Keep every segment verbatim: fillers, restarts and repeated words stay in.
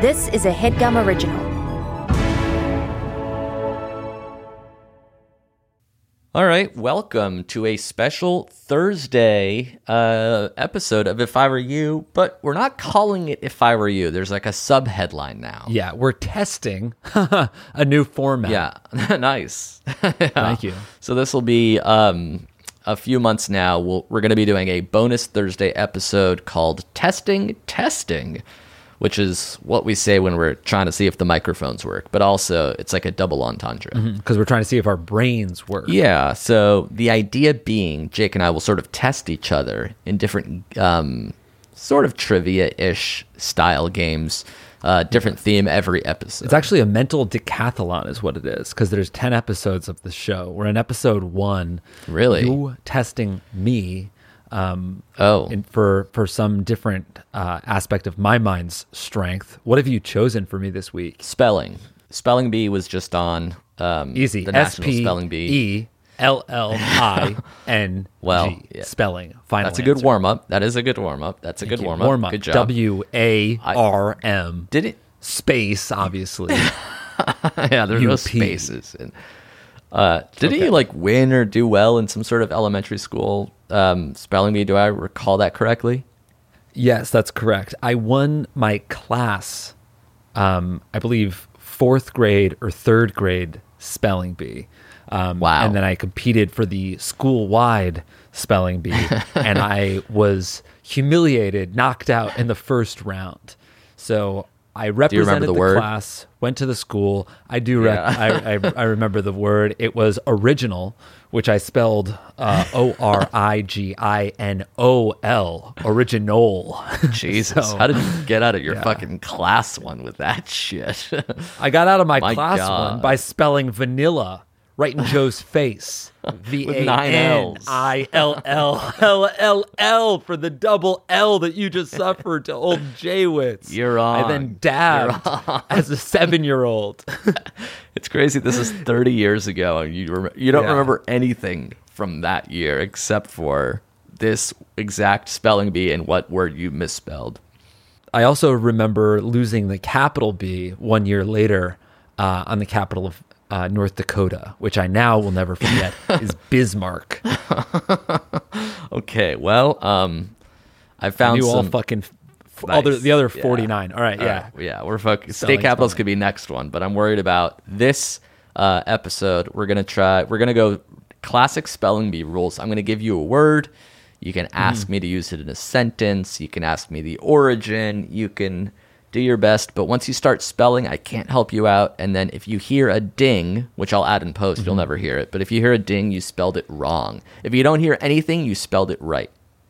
This is a HeadGum original. All right, welcome to a special Thursday uh, episode of If I Were You, but we're not calling it If I Were You. There's like a sub-headline now. Yeah, we're testing a new format. Yeah, nice. Yeah. Thank you. So this will be um, a few months now. We'll, we're going to be doing a bonus Thursday episode called Testing Testing, which is what we say when we're trying to see if the microphones work, but also it's like a double entendre. Because mm-hmm, we're trying to see if our brains work. Yeah, so the idea being Jake and I will sort of test each other in different um, sort of trivia-ish style games, uh, different theme every episode. It's actually a mental decathlon is what it is, because there's ten episodes of the show. We're in episode one. Really? You testing me. Um, oh, and for, for some different uh, aspect of my mind's strength. What have you chosen for me this week? Spelling. Spelling Bee was just on um, Easy. the National Spelling Bee. S P E L L I N G. Well, yeah. Spelling. Final That's a answer. good warm-up. That is a good warm-up. That's a Thank good you. warm-up. Warm-up. Good job. W A R M. Did it? Space, obviously. Yeah, there's no U P. spaces. And, uh, did Okay. he like win or do well in some sort of elementary school um, spelling bee? Do I recall that correctly? Yes, that's correct. I won my class, um, I believe, fourth grade or third grade spelling bee. Um, Wow. And then I competed for the school-wide spelling bee, and I was humiliated, knocked out in the first round. So I represented the the, word? class, went to the school. I do. Rec- Yeah. I, I I remember the word. It was original, which I spelled uh, O R I G I N O L. Original. Jesus, So, how did you get out of your yeah. fucking class one with that shit? I got out of my, My class God. one by spelling vanilla right in Joe's face. V A nine N Ls. I L L L L L for the double L that you just suffered to old Jaywitz. You're on. I then dabbed as a seven-year-old. It's crazy. This is thirty years ago. And you rem- you don't Yeah. remember anything from that year except for this exact spelling bee and what word you misspelled. I also remember losing the capital B one year later uh, on the capital of uh, North Dakota, which I now will never forget is Bismarck. Okay, well, um, I I found knew all some. fucking f- Nice. other the other Yeah. forty-nine. All right, All yeah. right, yeah, we're focused. State Spelling's capitals fine. could be next one, but I'm worried about this uh, episode. We're gonna try. We're gonna go classic spelling bee rules. I'm gonna give you a word. You can ask me to use it in a sentence. You can ask me the origin. You can do your best, but once you start spelling, I can't help you out. And then if you hear a ding, which I'll add in post, you'll never hear it. But if you hear a ding, you spelled it wrong. If you don't hear anything, you spelled it right.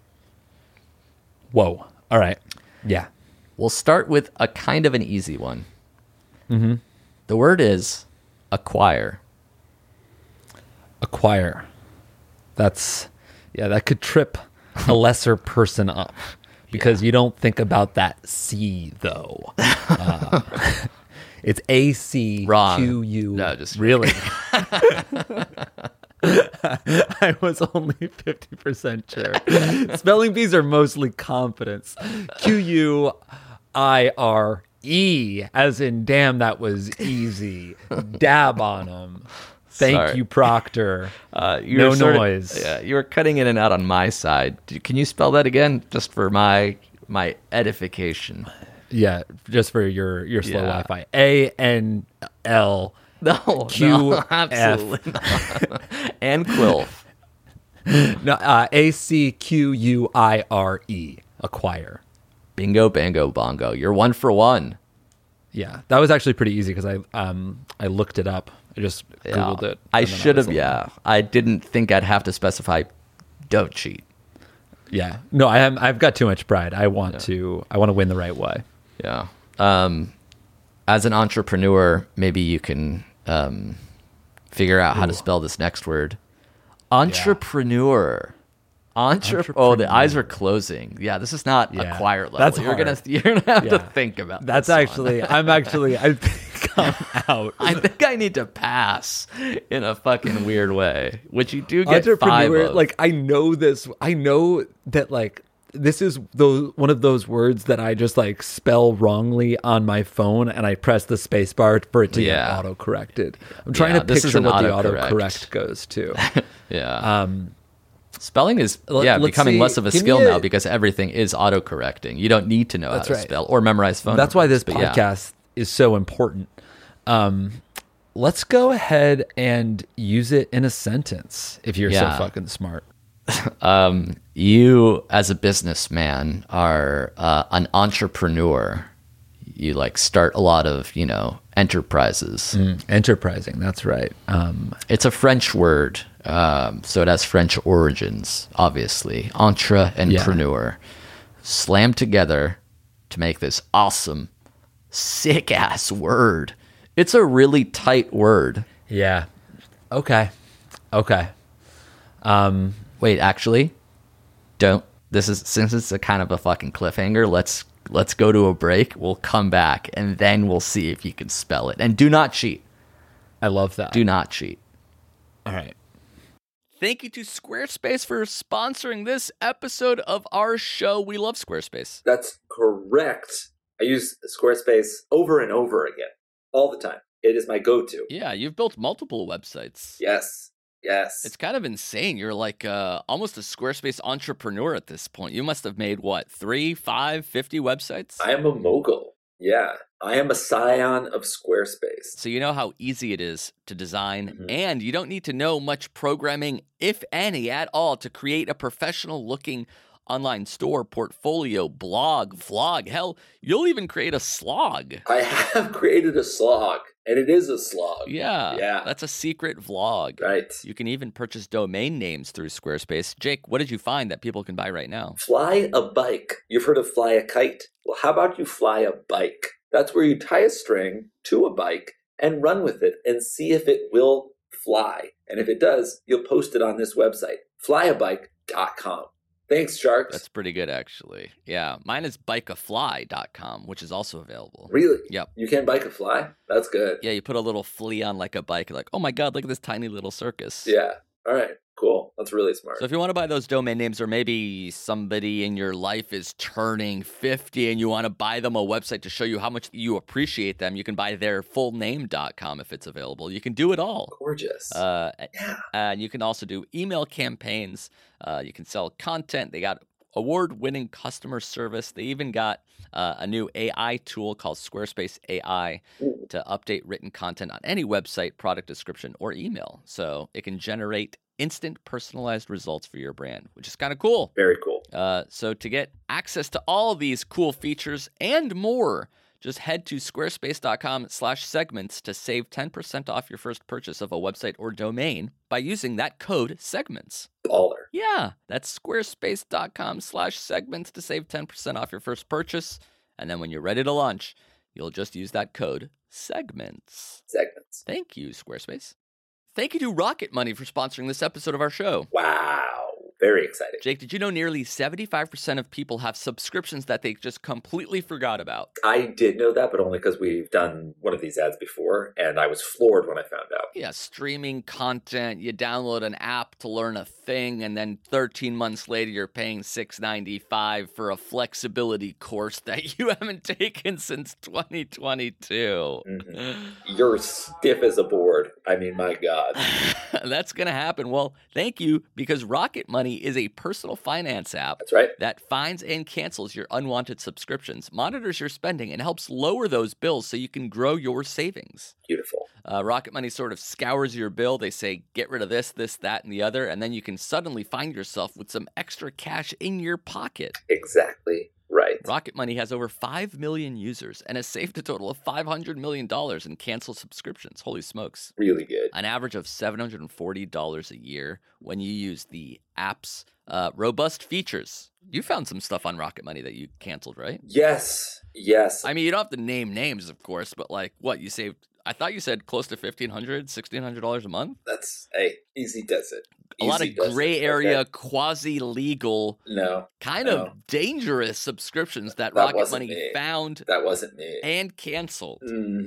Whoa. All right. Yeah. We'll start with a kind of an easy one. Mm-hmm. The word is acquire. Acquire. That's, yeah, that could trip a lesser person up because you don't think about that C, though. Uh, it's A C Q U. No, just really. I was only fifty percent sure. Spelling bees are mostly confidence. Q U I R E, as in, damn, that was easy. Dab on them. Thank Sorry. you, Proctor. Uh, you no were sort of- noise. yeah, you were cutting in and out on my side. Do- Can you spell that again, just for my my edification? Yeah, just for your, your slow Yeah. Wi-Fi. A N L No, Q no, F. absolutely not. And Quilf. No, uh, A C Q U I R E. Acquire. Bingo, bango, bongo. You're one for one. Yeah, that was actually pretty easy because I um I looked it up. I just Yeah. Googled it. I and then should was have, like, yeah. I didn't think I'd have to specify don't cheat. Yeah. No, I am, I've got too much pride. I want to I want to win the right way. Yeah. Um, as an entrepreneur, maybe you can um, figure out how to Ooh. spell this next word. Entrepreneur. Entre- oh, the eyes are closing. Yeah, this is not Yeah. acquire level. That's you're gonna hard. you're gonna have to Yeah. think about That's this one. actually I'm actually I think I'm out. I think I need to pass in a fucking weird way, which you do get five Entrepreneur, of. like I know this I know that like this is those one of those words that I just like spell wrongly on my phone, and I press the space bar for it to Yeah. get auto corrected. I'm trying Yeah, to this is picture an what the autocorrect. autocorrect goes to. Yeah. Um, Spelling is Let- yeah let's becoming see. less of a Give me skill a- now because everything is autocorrecting. You don't need to know That's how to right. spell or memorize phone That's why numbers, this but yeah. podcast is so important. Um, let's go ahead and use it in a sentence if you're Yeah. so fucking smart. Um, you as a businessman are uh, an entrepreneur. You like start a lot of, you know, enterprises. Enterprising, that's right. Um, It's a French word, um, so it has French origins, obviously. Entre and Yeah. preneur slammed together to make this awesome, sick ass word. It's a really tight word. yeah. Okay. Okay. Um, Wait, actually, don't. This is since it's a kind of a fucking cliffhanger. Let's let's go to a break. We'll come back and then we'll see if you can spell it. And do not cheat. I love that. Do not cheat. All right. Thank you to Squarespace for sponsoring this episode of our show. We love Squarespace. That's correct. I use Squarespace over and over again, all the time. It is my go-to. Yeah, you've built multiple websites. Yes, yes. It's kind of insane. You're like uh, almost a Squarespace entrepreneur at this point. You must have made, what, three, five, fifty websites? I am a mogul. Yeah, I am a scion of Squarespace. So you know how easy it is to design, Mhm. and you don't need to know much programming, if any, at all, to create a professional-looking online store, portfolio, blog, vlog. Hell, you'll even create a slog. I have created a slog, and it is a slog. Yeah, Yeah. that's a secret vlog. Right. You can even purchase domain names through Squarespace. Jake, what did you find that people can buy right now? Fly a bike. You've heard of fly a kite? Well, how about you fly a bike? That's where you tie a string to a bike and run with it and see if it will fly. And if it does, you'll post it on this website, fly a bike dot com. Thanks, Sharks. That's pretty good, actually. Yeah, mine is bike a fly dot com, which is also available. Really? Yep. You can bike a fly? That's good. Yeah, you put a little flea on like a bike. You're like, oh my God, look at this tiny little circus. Yeah. All right. Cool. That's really smart. So if you want to buy those domain names, or maybe somebody in your life is turning fifty and you want to buy them a website to show you how much you appreciate them, you can buy their full name dot com if it's available. You can do it all. Gorgeous. Uh, yeah. and you can also do email campaigns. Uh, you can sell content. They got award-winning customer service. They even got uh, a new A I tool called Squarespace A I Ooh. to update written content on any website, product description, or email. So it can generate instant personalized results for your brand, which is kind of cool. Very cool. Uh, so to get access to all these cool features and more, just head to squarespace.com slash segments to save ten percent off your first purchase of a website or domain by using that code segments. Baller. Yeah, that's squarespace.com slash segments to save ten percent off your first purchase. And then when you're ready to launch, you'll just use that code segments. Segments. Thank you, Squarespace. Thank you to Rocket Money for sponsoring this episode of our show. Wow. Very exciting. Jake, did you know nearly seventy-five percent of people have subscriptions that they just completely forgot about? I did know that, but only because we've done one of these ads before, and I was floored when I found out. Yeah, streaming content, you download an app to learn a thing, and then thirteen months later you're paying six dollars and ninety-five cents for a flexibility course that you haven't taken since twenty twenty-two. Mhm. You're stiff as a board. I mean, my God. That's going to happen. Well, thank you, because Rocket Money is a personal finance app That's right. that finds and cancels your unwanted subscriptions, monitors your spending, and helps lower those bills so you can grow your savings. Beautiful. Uh, Rocket Money sort of scours your bill. They say, get rid of this, this, that, and the other, and then you can suddenly find yourself with some extra cash in your pocket. Exactly right. Rocket Money has over five million users and has saved a total of five hundred million dollars in canceled subscriptions. Holy smokes. Really good. An average of seven hundred forty dollars a year when you use the app's uh, robust features. You found some stuff on Rocket Money that you canceled, right? Yes. Yes. I mean, you don't have to name names, of course, but like, what, you saved, I thought you said close to fifteen hundred dollars, sixteen hundred dollars a month? That's, hey, easy does it. A lot Easy of does gray it. area, Okay. quasi-legal, No, kind No. of dangerous subscriptions that, That Rocket wasn't Money me. found that wasn't me. and canceled. hmm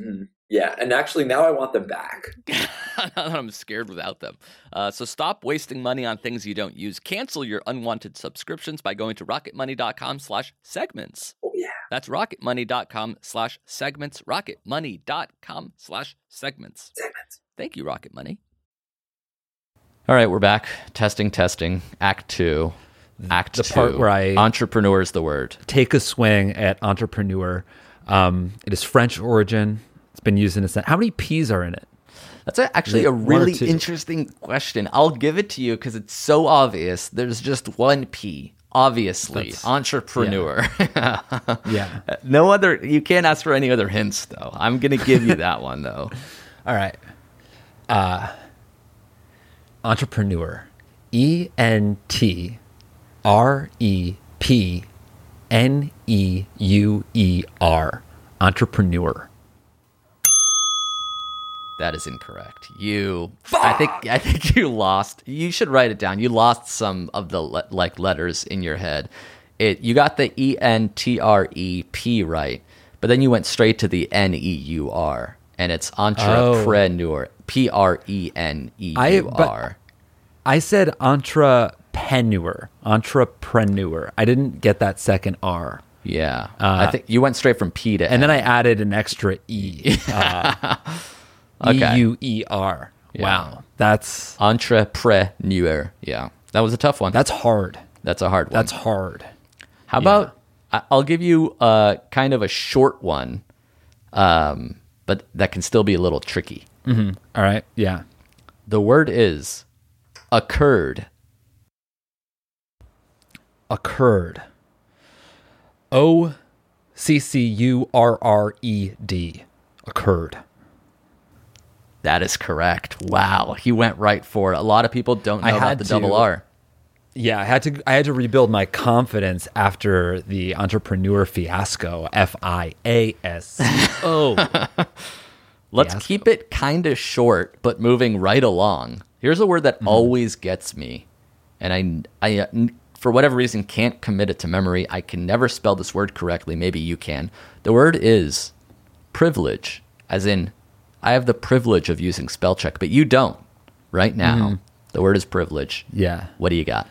Yeah, and actually now I want them back. I'm scared without them. Uh, so stop wasting money on things you don't use. Cancel your unwanted subscriptions by going to rocketmoney.com slash segments. Oh, yeah. That's rocketmoney.com slash segments. rocketmoney.com slash segments. Segments. Thank you, Rocket Money. All right, we're back. Testing, testing. Act two. Act The two. part where I- Entrepreneur is the word. Take a swing at entrepreneur. Um, it is French origin. It's been used in a sense. How many P's are in it? That's a, actually a One or really two? interesting question. I'll give it to you because it's so obvious. There's just one P. Obviously, That's- entrepreneur. Yeah. No other. You can't ask for any other hints, though. I'm gonna give you that one, though. All right. Uh, entrepreneur. E N T R E P N E U E R. Entrepreneur. That is incorrect. You, I think, I think you lost. You should write it down. You lost some of the le- like letters in your head. It. You got the E N T R E P right, but then you went straight to the N E U R, and it's entrepreneur. P R E N E U R. I said entrepreneur. Entrepreneur. I didn't get that second R. Yeah, I think you went straight from P to And N. then I added an extra E. Uh, Okay. E U E R. Yeah. Wow. That's Entrepreneur. Yeah, that was a tough one. that's hard. That's a hard one. That's hard. How about I- I'll give you uh, kind of a short one, um, but that can still be a little tricky. All right. Yeah. The word is occurred. Occurred. O C C U R R E D. Occurred. That is correct. Wow, he went right for it. A lot of people don't know I about had the to. double R. Yeah, I had to I had to rebuild my confidence after the entrepreneur fiasco. F I A S O. Let's Fiasco. keep it kind of short, but moving right along. Here's a word that always gets me, and I, I, uh, n- for whatever reason, can't commit it to memory. I can never spell this word correctly. Maybe you can. The word is privilege, as in, I have the privilege of using spell check, but you don't. Right now, the word is privilege. Yeah. What do you got?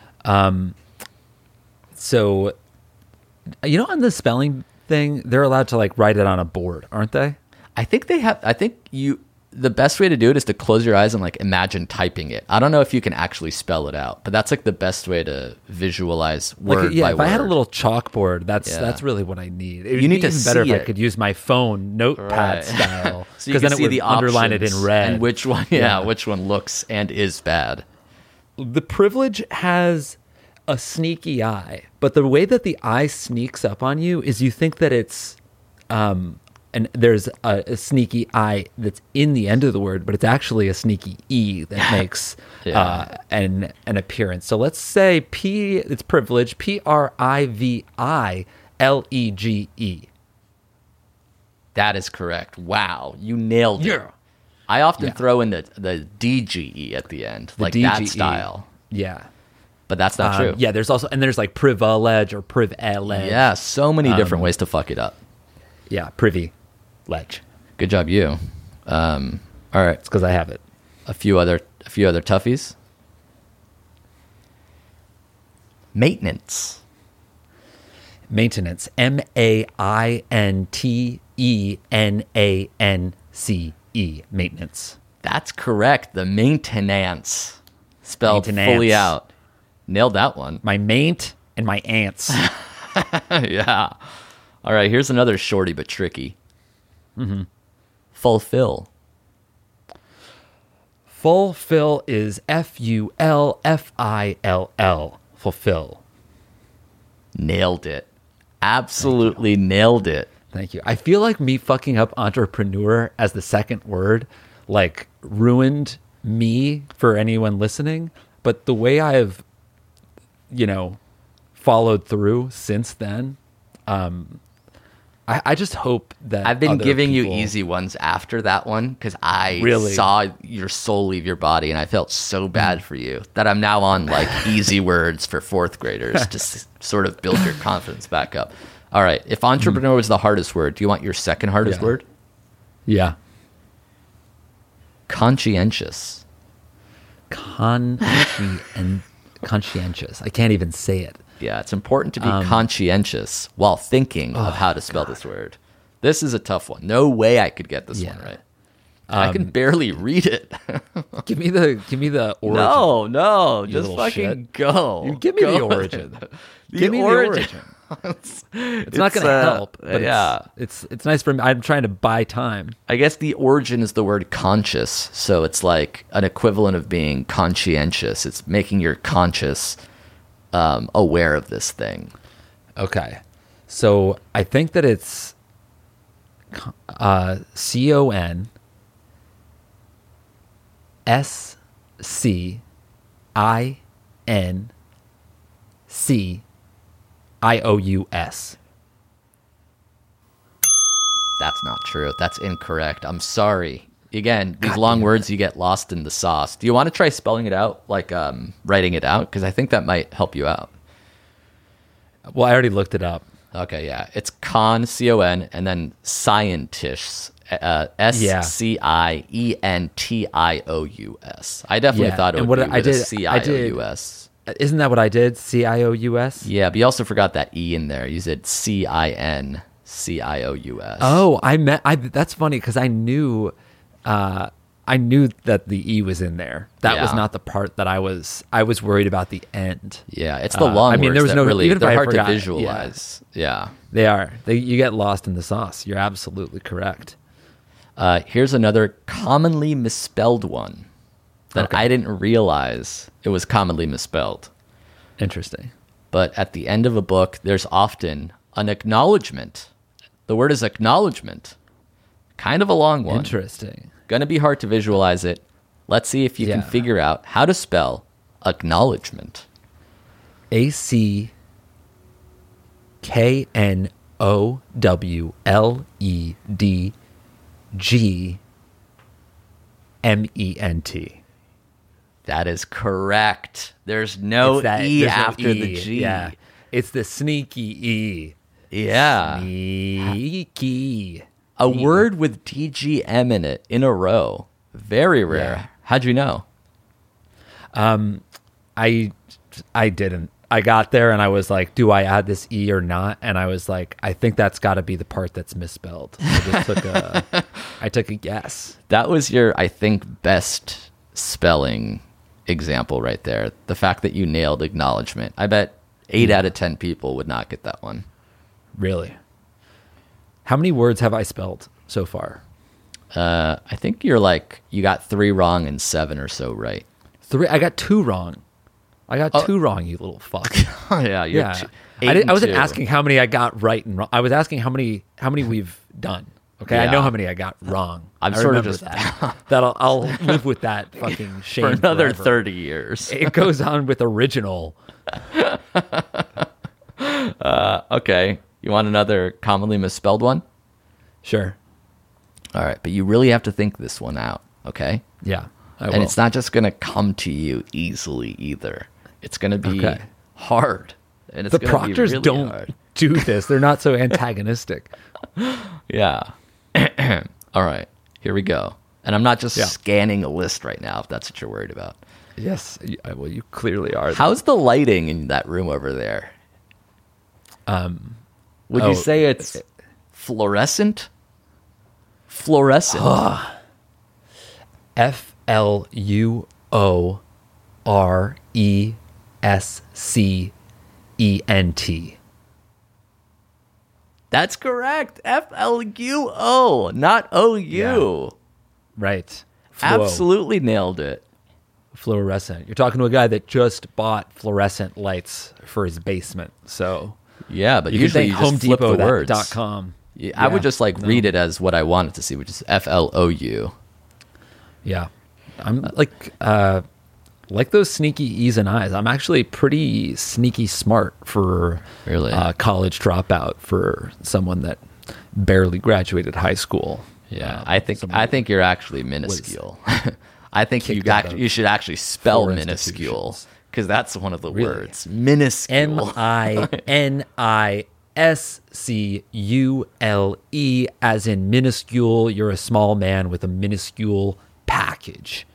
So, you know, on the spelling thing, they're allowed to like write it on a board, aren't they? I think they have. I think you. The best way to do it is to close your eyes and like imagine typing it. I don't know if you can actually spell it out, but that's like the best way to visualize word Like, yeah, by if word. I had a little chalkboard, that's Yeah. that's really what I need. It would You need be to even better see if I it. could use my phone notepad Right. style, So you can then it see would the underline it in options red. and which one, yeah, Yeah. which one looks and is bad. The privilege has a sneaky eye, but the way that the eye sneaks up on you is you think that it's um and there's a, a sneaky eye that's in the end of the word, but it's actually a sneaky e that makes Yeah. uh, an an appearance. So let's say P, it's privilege, P R I V I L E G E. That is correct. Wow, you nailed it. Yeah. I often Yeah. throw in the the D G E at the end, The like D that G E. style, Yeah. but that's not Um, true. Yeah, there's also, and there's like privilege or privilege. Yeah, so many different Um, ways to fuck it up. Yeah, privy ledge. Good job, you. Um, all right, It's because I have it. a few other a few other toughies. Maintenance. Maintenance. M A I N T E N A N C E. Maintenance. That's correct. The maintenance spelled Maintenance. fully out. Nailed that one. My maint and my ants. Yeah. All right, here's another shorty but tricky. Mm-hmm. Fulfill. Fulfill is F U L F I L L. Fulfill. Nailed it. Absolutely nailed it. Thank you. I feel like me fucking up entrepreneur as the second word like ruined me for anyone listening, but the way I've you know followed through since then, um I, I just hope that I've been other giving people- you easy ones after that one because I Really? saw your soul leave your body and I felt so bad for you that I'm now on like easy words for fourth graders to s- sort of build your confidence back up. All right. If entrepreneur was the hardest word, do you want your second hardest Yeah. word? Yeah. Conscientious. Conscien- conscientious. I can't even say it. Yeah, it's important to be Um, conscientious while thinking of how to spell this word. This is a tough one. No way I could get this Yeah. one right. I can barely read it. Give me the give me the origin. no, no, just little fucking shit. go. You give me Go the with origin. it. The Give me origin. the origin. It's, it's not going to uh, help. But yeah. it's, it's it's nice for me. I'm trying to buy time. I guess the origin is the word conscious, so it's like an equivalent of being conscientious. It's making your conscious um, aware of this thing. Okay, so I think that it's uh, C O N S C I N C I O U S. That's not true. That's incorrect. I'm sorry. Again, these God long damn words, you get lost in the sauce. Do you want to try spelling it out, like um, writing it out? Because I think that might help you out. Well, I already looked it up. Okay, yeah. It's con, C O N, and then scientists, uh, S C I E N T I O U S. I definitely Yeah, thought it and would what be I with a did- C I I O did- U S. Isn't that what I did? C I O U S? Yeah, but you also forgot that E in there. You said C I N C I O U S. Oh, I meant I. That's funny because I knew, uh, I knew that the E was in there. That was Yeah. not the part that I was. I was worried about the end. Yeah, it's the Uh, long I mean, words there was that no- really, even if they're I hard forgot- to yeah. visualize. Yeah. They are. They, you get lost in the sauce. You're absolutely correct. Uh, here's another commonly misspelled one that Okay. I didn't realize it was commonly misspelled. Interesting. But at the end of a book, there's often an acknowledgement. The word is acknowledgement. Kind of a long one. Interesting. Gonna be hard to visualize it. Let's see if you Yeah. can figure out how to spell acknowledgement. A C K N O W L E D G M E N T. That is correct. There's no It's that- E there's no after E. the G. Yeah. It's the sneaky E. Yeah. Sneaky. A word with D G M in it in a row. Very rare. Yeah. How'd you know? I I didn't. I got there and I was like, do I add this E or not? And I was like, I think that's got to be the part that's misspelled. I just took a I took a guess. That was your, I think, best spelling example right there. The fact that you nailed acknowledgement. I bet eight out of ten people would not get that one. Really. How many words have I spelled so far? Uh, I think you're like, you got three wrong and seven or so right. Three. I got two wrong. I got Oh. two wrong, you little fuck. Oh, yeah. You're yeah. two- I, eight didn't, and I wasn't two. asking how many I got right and wrong. I was asking how many how many we've done. Okay, I Yeah. know how many I got wrong. I'm I sort of remember just- that. That'll I'll live with that fucking shame For another forever. thirty years. It goes on with original. Okay. You want another commonly misspelled one? Sure. All right. But you really have to think this one out. Okay. Yeah. I And will. it's not just going to come to you easily either. It's going to be Okay. hard. And it's the gonna proctors be really don't hard. do this. They're not so antagonistic. Yeah. All right. Here we go. And I'm not just Yeah. scanning a list right now, if that's what you're worried about. Yes. y- I- Well, you clearly are. How's the lighting in that room over there? Um. Would oh, you say it's fluorescent? Fluorescent. F L U O R E S C E N T. That's correct. F L U O, not O U. Right. Fluo. Absolutely nailed it. Fluorescent. You're talking to a guy that just bought fluorescent lights for his basement. So Yeah, but you usually can you thank just flip the Home Depot words. dot com. Yeah, I would just like read it as what I wanted to see, which is F L O U. Yeah. I'm like uh like those sneaky E's and I's. I'm actually pretty sneaky smart for Really? uh, college dropout for someone that barely graduated high school. Yeah, Um, I think someone I think you're actually minuscule. I think you kicked out act, of you should actually spell four minuscule institutions. because that's one of the Really? words. Minuscule. M I N I S C U L E, as in minuscule. You're a small man with a minuscule pack. package.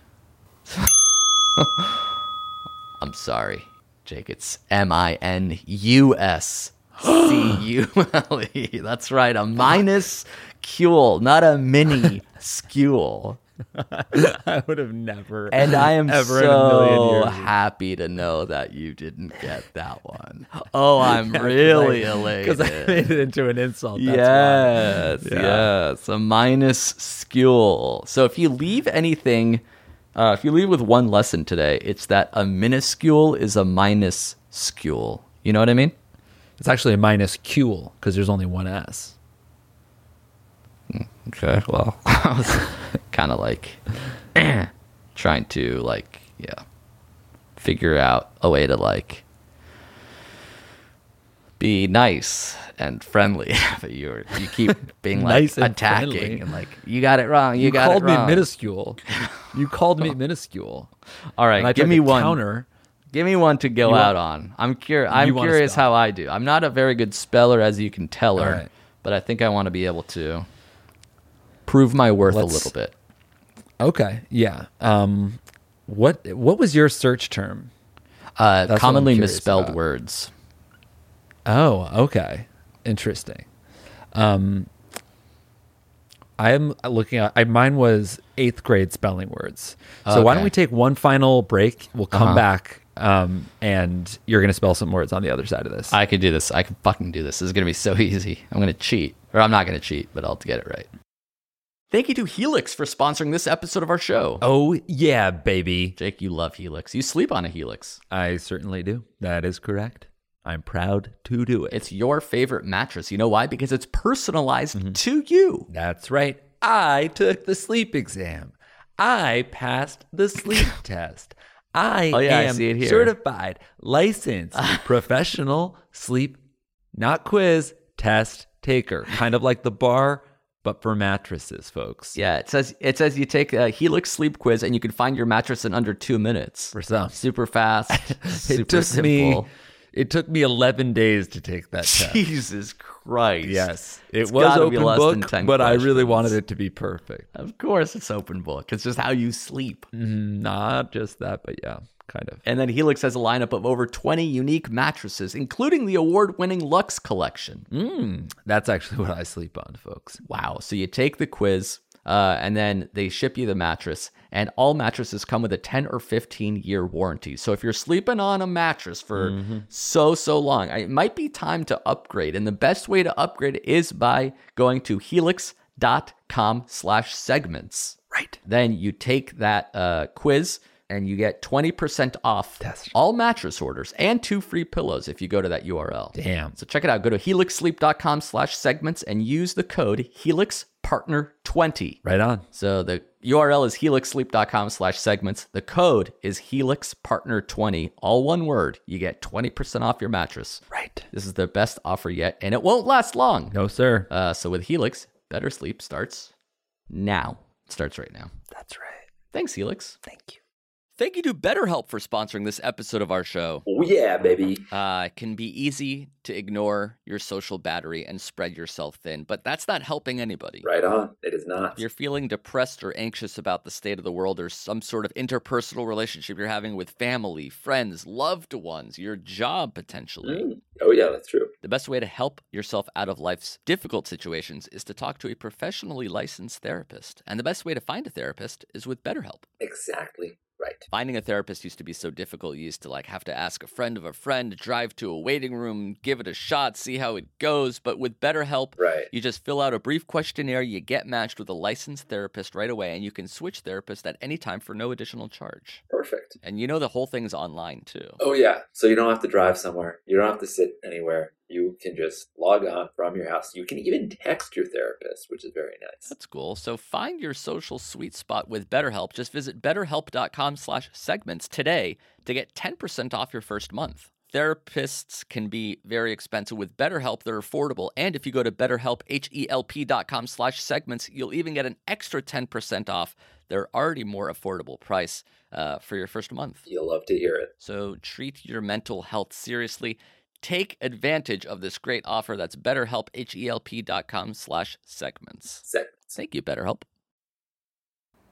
I'm sorry, Jake. It's M I N U S C U L E. That's right, a minuscule, not a mini scule. I would have never. And I am ever in a million so years. happy to know that you didn't get that one. Oh, I'm really Because I elated. made it into an insult. That's Yes, why. Yeah. yes, a minus scule. So if you leave anything, uh, if you leave with one lesson today, it's that a minuscule is a minus scule. You know what I mean? It's actually a minuscule because there's only one S. Okay, well, I was kind of like trying to like, yeah, figure out a way to like be nice and friendly, but you you keep being like Nice and attacking friendly. and like you got it wrong, you, You got called it me wrong. minuscule. You called me minuscule. All right, And I give tried me to one. counter. Give me one to go You want- out on. I'm curious. I'm You wanna curious spell. how I do. I'm not a very good speller, as you can tell her, All right. but I think I want to be able to prove my worth Let's- a little bit. Okay. Yeah. Um, what What was your search term? Uh, That's what I'm commonly curious misspelled about. words. Oh, okay. Interesting. Um, I am looking at I mine was eighth grade spelling words. So why don't Okay. we take one final break? We'll come Uh-huh. back, um, and you're gonna spell some words on the other side of this. I could do this. I can fucking do this. This is going to be so easy. I'm going to cheat. Or I'm not going to cheat, but I'll get it right. Thank you to Helix for sponsoring this episode of our show. Oh yeah, baby. Jake, you love Helix. You sleep on a Helix. I certainly do. That is correct. I'm proud to do it. It's your favorite mattress. You know why? Because it's personalized Mm-hmm. to you. That's right. I took the sleep exam. I passed the sleep test. I Oh, yeah, I am see it here. certified, licensed, professional sleep, not quiz, test taker. Kind of like the bar, but for mattresses, folks. Yeah, it says it says you take a Helix sleep quiz and you can find your mattress in under two minutes. For some. Super fast. super It took simple. me it took me eleven days to take that test. Jesus Christ. Yes. It It's was gotta be open less than book, ten but I really questions. wanted it to be perfect. Of course it's open book. It's just how you sleep. Not just that, but yeah, kind of. And then Helix has a lineup of over twenty unique mattresses, including the award-winning Lux collection. Mm, that's actually what I sleep on, folks. Wow. So you take the quiz, uh, and then they ship you the mattress, and all mattresses come with a ten or fifteen year warranty. So if you're sleeping on a mattress for Mm-hmm. so, so long, it might be time to upgrade. And the best way to upgrade is by going to helix.com slash segments. Right. Then you take that uh, quiz and you get twenty percent off That's- all mattress orders and two free pillows if you go to that U R L. Damn. So check it out. Go to helixsleep.com slash segments and use the code HelixPartner twenty. Right on. So the U R L is helixsleep.com slash segments. The code is HelixPartner twenty. All one word. You get twenty percent off your mattress. Right. This is the best offer yet, and it won't last long. No, sir. Uh, so with Helix, better sleep starts now. It starts right now. That's right. Thanks, Helix. Thank you. Thank you to BetterHelp for sponsoring this episode of our show. Oh, yeah, baby. Uh, it can be easy to ignore your social battery and spread yourself thin, but that's not helping anybody. Right on. It is not. If you're feeling depressed or anxious about the state of the world or some sort of interpersonal relationship you're having with family, friends, loved ones, your job potentially, Mm. Oh, yeah, that's true. the best way to help yourself out of life's difficult situations is to talk to a professionally licensed therapist. And the best way to find a therapist is with BetterHelp. Exactly right. Finding a therapist used to be so difficult. You used to like have to ask a friend of a friend, drive to a waiting room, give it a shot, see how it goes. But with BetterHelp, Right. you just fill out a brief questionnaire, you get matched with a licensed therapist right away, and you can switch therapists at any time for no additional charge. Perfect. And you know the whole thing's online too. Oh, yeah. So you don't have to drive somewhere. You don't have to sit anywhere. You can just log on from your house. You can even text your therapist, which is very nice. That's cool. So find your social sweet spot with BetterHelp. Just visit betterhelp.com slash segments today to get ten percent off your first month. Therapists can be very expensive. With BetterHelp, they're affordable. And if you go to betterhelp, H-E-L-P dot com slash segments, you'll even get an extra ten percent off their already more affordable price uh, for your first month. You'll love to hear it. So treat your mental health seriously. Take advantage of this great offer. That's betterhelp, H-E-L-P dot com slash segments. Segments. Thank you, BetterHelp.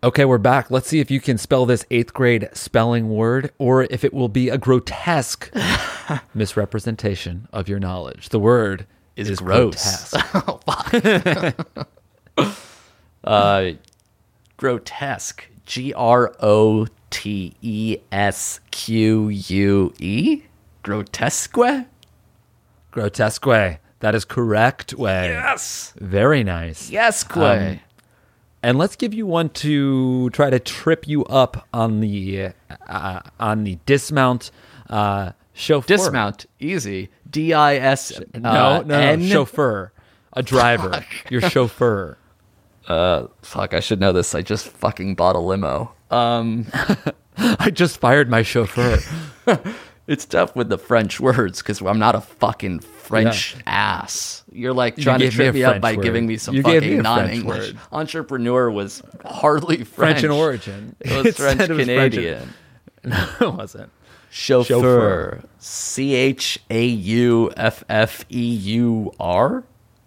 Okay, we're back. Let's see if you can spell this eighth grade spelling word or if it will be a grotesque misrepresentation of your knowledge. The word Is, is gross. grotesque. Oh, fuck. uh, grotesque. G R O T E S Q U E? Grotesque? Grotesque. That is correct way. Yes. Very nice. Yes, Quay. Um, and let's give you one to try to trip you up on the uh, on the dismount uh, chauffeur. Dismount. Easy. D I S No, uh, no, no, N. chauffeur. A driver. Your chauffeur. Uh, fuck, I should know this. I just fucking bought a limo. Um, I just fired my chauffeur. it's tough with the French words because I'm not a fucking French ass. You're like trying to gave me trip a me, up French by word. giving me some You gave me fucking a French non-English. word. Entrepreneur was hardly French. French in origin. It was It said French it was French in- Canadian. No, it wasn't. Chauffeur. Chauffeur. C H A U F F E U R?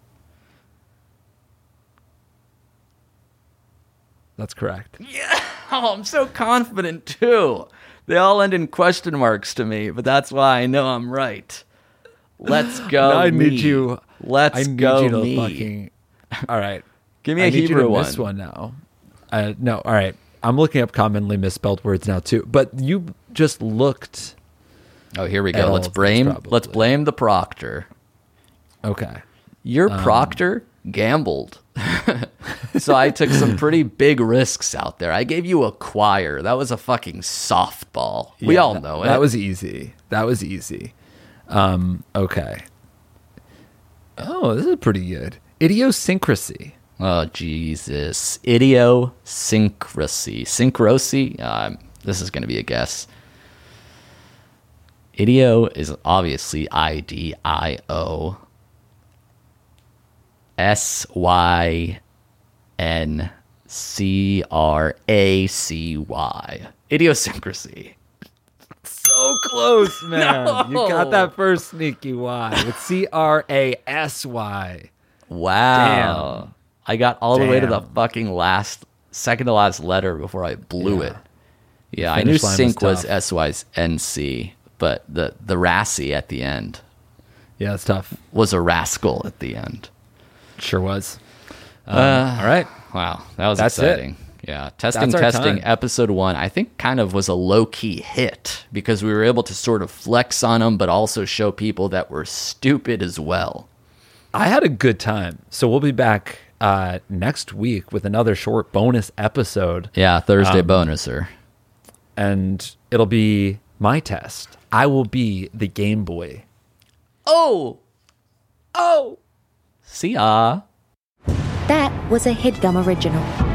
That's correct. Yeah. Oh, I'm so confident too. They all end in question marks to me, but that's why I know I'm right. Let's go. Now I me. need you. Let's I need go. you to me. fucking. All right. Give me a I need Hebrew you to one. miss one now. Uh, no. All right. I'm looking up commonly misspelled words now too. But you just looked. Oh, here we At go. all Let's of these, blame. probably. Let's blame the proctor. Okay. Your Um, proctor gambled. So I took some pretty big risks out there. I gave you a choir. That was a fucking softball. we Yeah, all that- know it. That was easy. That was easy. Um, okay. Oh, this is pretty good. Idiosyncrasy. Oh, Jesus. Idiosyncrasy. Syncrosy? Um, this is going to be a guess. Idio is obviously I D I O. S Y N C R A C Y. Idiosyncrasy. So close, man. No. You got that first sneaky Y with C R A S Y. Wow. Damn. I got all the way to the Damn. fucking last, second to last letter before I blew Yeah. it. Yeah, I knew finish line was sync was tough. S Y N C, but the, the Rassi at the end Yeah, it's tough. was a rascal at the end. Sure was. Um, Uh, all right. Wow, that was That's it. exciting. Yeah, testing, That's our testing. time. Episode one, I think, kind of was a low key hit because we were able to sort of flex on them, but also show people that we're stupid as well. I had a good time. So we'll be back uh, next week with another short bonus episode, Yeah, Thursday Um, bonuser. and it'll be my test. I will be the Game Boy. Oh, oh. See ya. That was a HeadGum original.